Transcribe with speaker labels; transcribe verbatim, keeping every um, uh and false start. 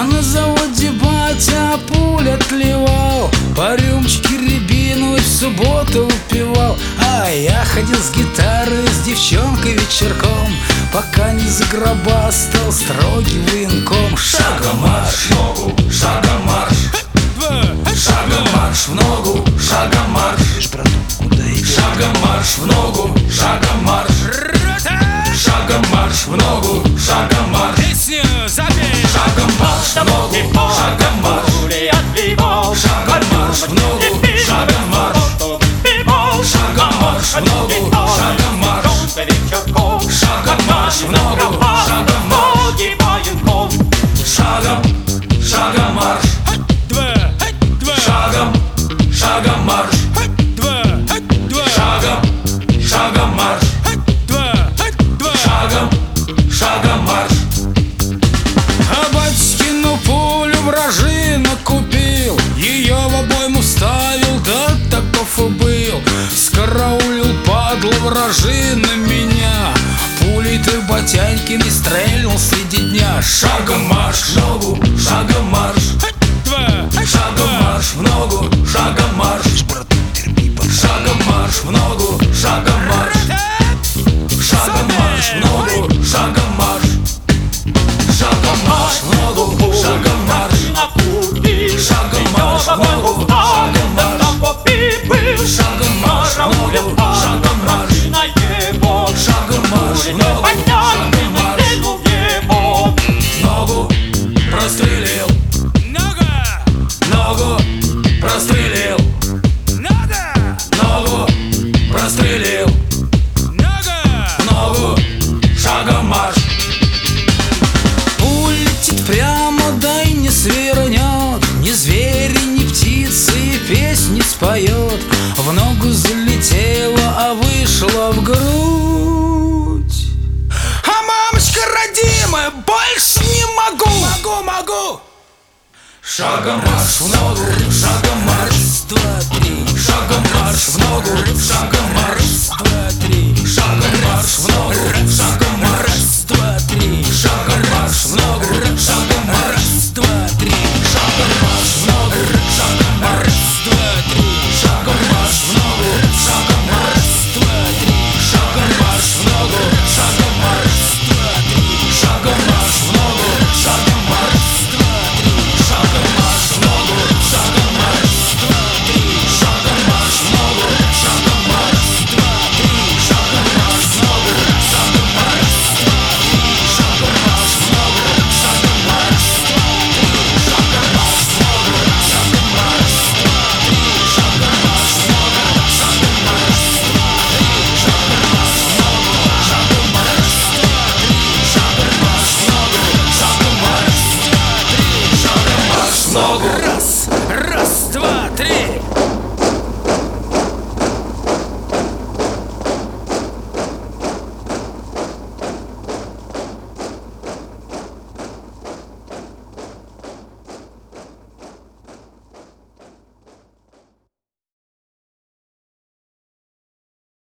Speaker 1: А на заводе батя пуль отливал, по рюмочке рябину в субботу выпивал. А я ходил с гитарой, с девчонкой вечерком, пока не загробастал строгий военком. Шагом марш, ногу, шагом марш, шагом марш в ногу, шагом марш, шагом марш в ногу, шагом марш, шагом марш в ногу, шагом марш,
Speaker 2: Песню запей.
Speaker 1: шагом марш в ногу, шагом марш, шагом марш в ногу, шагом марш, шагом марш в ногу, шагом марш, шагом марш в ногу, шагом марш, шагом, шагом марш,
Speaker 2: Два, два,
Speaker 1: шагом, шагом марш,
Speaker 2: два, два,
Speaker 1: шагом, шагом марш,
Speaker 2: два, два.
Speaker 1: шагом, шагом марш. А батькину пулю вражина купил, ее в обойму ставил, да таков и был. Скараулил, падла, вражина меня, пулей ты батяньками стрельнул среди дня. Шагом марш в ногу, шагом марш,
Speaker 2: Два,
Speaker 1: шагом марш в ногу, шагом марш, шагом марш в ногу, шагом марш, шагом марш в ногу, шагом марш, шагом марш в ногу, шагом марш, шагом марш в ногу, шагом марш, шагом марш в ногу, шагом марш, шагом марш в ногу, шагом марш. Ногу прострелил,
Speaker 2: нога,
Speaker 1: ногу прострелил,
Speaker 2: нога,
Speaker 1: ногу прострелил,
Speaker 2: нога.
Speaker 1: ногу, шагом марш. Улетит прямо, да и не свернет, ни звери, ни птицы и песни споет. В ногу залетела, а вышла в грудь. А мамочка родимая, больше не могу, могу, могу. Шагом марш в ногу, шагом марш, два, три. Шагом марш в ногу, шагом марш, два,